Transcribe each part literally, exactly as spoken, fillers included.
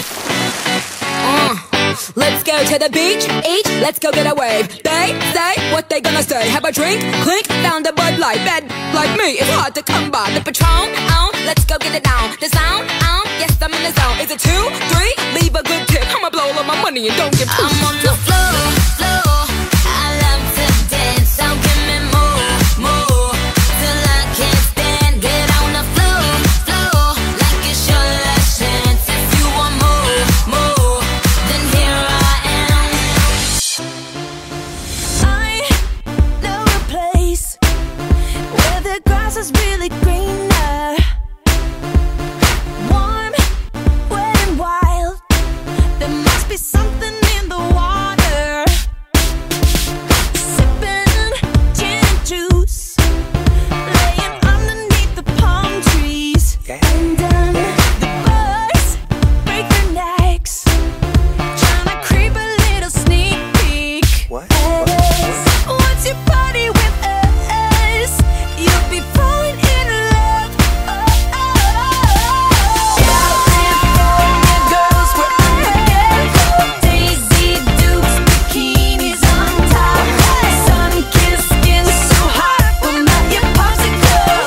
Uh, let's go to the beach, each, let's go get a wave. They say what they gonna say. Have a drink, clink, found a Bud Light. Bad like me, it's hard to come by. The Patron, on, let's go get it down. The sound, on, yes I'm in the zone. Is it two, three? Leave a good tip. I'ma blow all my money and don't give two. I'm on the floor, floor. I love to dance, so give me more, more. Till I can't stand, get on the floor, floor. Like it's your last chance. If you want more, more, then here I am. I know a place where the grass is really greener, warm, wet and wild. There must be something in the water. Sipping gin and juice, laying underneath the palm trees. And then the birds break their necks, trying to creep a little sneak peek. What? at us. Once you party with us, you'll be falling in love. Oh, oh, oh. California girls, we're unforgettable. Daisy Dukes, bikinis on top. Sun-kissed skin so hot, we'll melt your popsicle.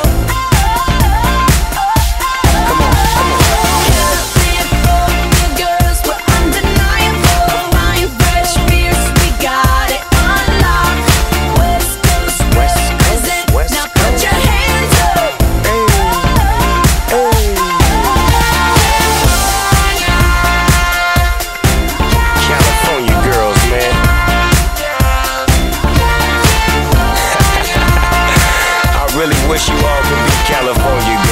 Come on, come on. California girls, we're undeniable. Wine, fresh beers, we got it on lock. West Coast, West Coast, represent. West Now put Coast. your hands up. California girls, man. I really wish you all could be California